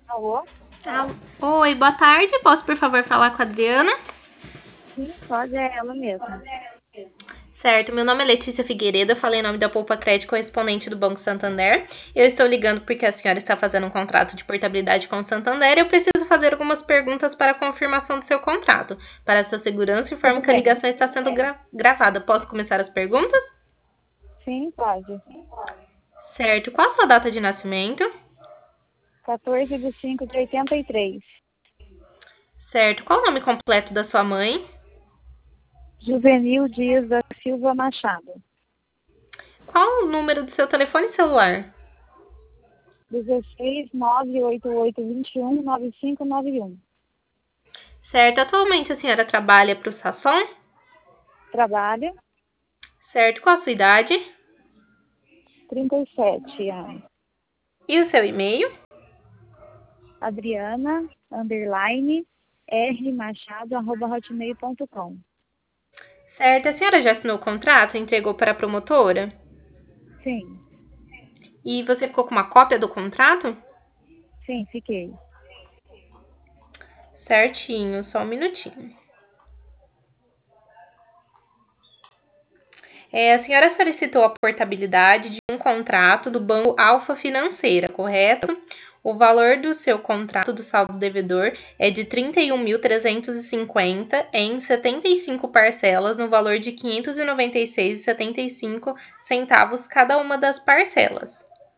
Alô? Ah, oi, boa tarde. Posso, por favor, falar com a Adriana? Sim, pode, é ela mesma. Certo, meu nome é Letícia Figueiredo, eu falei em nome da Poupa Crédito, correspondente do Banco Santander. Eu estou ligando porque a senhora está fazendo um contrato de portabilidade com o Santander e eu preciso fazer algumas perguntas para a confirmação do seu contrato. Para a sua segurança, informo Tudo que a bem. ligação está sendo gravada. Posso começar as perguntas? Sim, pode. Certo, qual a sua data de nascimento? 14/5/83. Certo, qual o nome completo da sua mãe? Juvenil Dias da Silva Machado. Qual o número do seu telefone celular? 16 98821 9591. Certo, atualmente a senhora trabalha para o Sasson? Trabalha, Certo, qual a sua idade? 37 anos. E o seu e-mail? Adriana, underline, rmachado@hotmail.com. Certo, a senhora já assinou o contrato e entregou para a promotora? Sim, E você ficou com uma cópia do contrato? sim, fiquei. Certinho, só um minutinho. A senhora solicitou a portabilidade de um contrato do Banco Alfa Financeira, correto? O valor do seu contrato do saldo devedor é de 31.350 em 75 parcelas, no valor de R$ 596,75 cada uma das parcelas.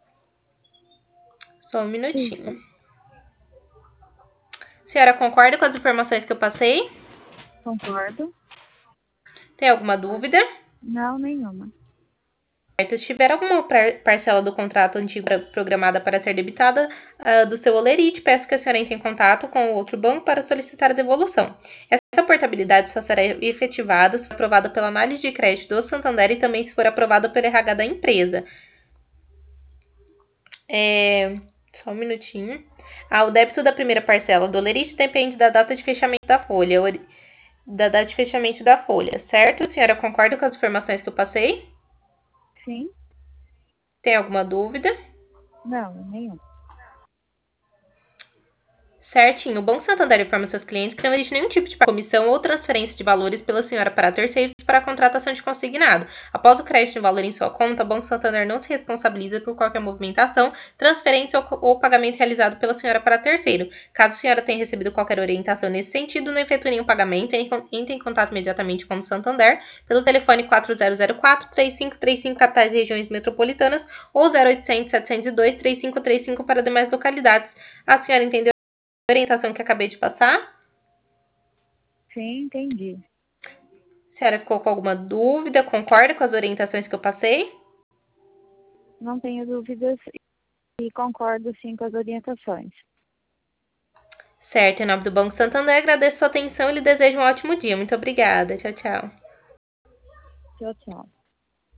Só um minutinho. Isso, A senhora concorda com as informações que eu passei? concordo. Tem alguma dúvida? Não, nenhuma. Se tiver alguma parcela do contrato antigo programada para ser debitada do seu holerite, peço que a senhora entre em contato com o outro banco para solicitar a devolução. Essa portabilidade só será efetivada se for aprovada pela análise de crédito do Santander e também se for aprovada pelo RH da empresa. Só um minutinho. O débito da primeira parcela do holerite depende da data de fechamento da folha, certo? A senhora concorda com as informações que eu passei? Sim, Tem alguma dúvida? não, nenhuma. Certinho. O Banco Santander informa seus clientes que não existe nenhum tipo de comissão ou transferência de valores pela senhora para terceiros para a contratação de consignado. Após o crédito em valor em sua conta, o Banco Santander não se responsabiliza por qualquer movimentação, transferência ou pagamento realizado pela senhora para terceiro. Caso a senhora tenha recebido qualquer orientação nesse sentido, não efetue nenhum pagamento, entre em contato imediatamente com o Santander pelo telefone 4004-3535 capitais e regiões metropolitanas ou 0800 702 3535 para demais localidades. A senhora entendeu a orientação que acabei de passar? Sim, entendi. A senhora ficou com alguma dúvida? Concorda com as orientações que eu passei? Não tenho dúvidas e concordo sim com as orientações. Certo, em nome do Banco Santander, agradeço sua atenção e lhe desejo um ótimo dia. Muito obrigada. Tchau, tchau. Tchau, tchau.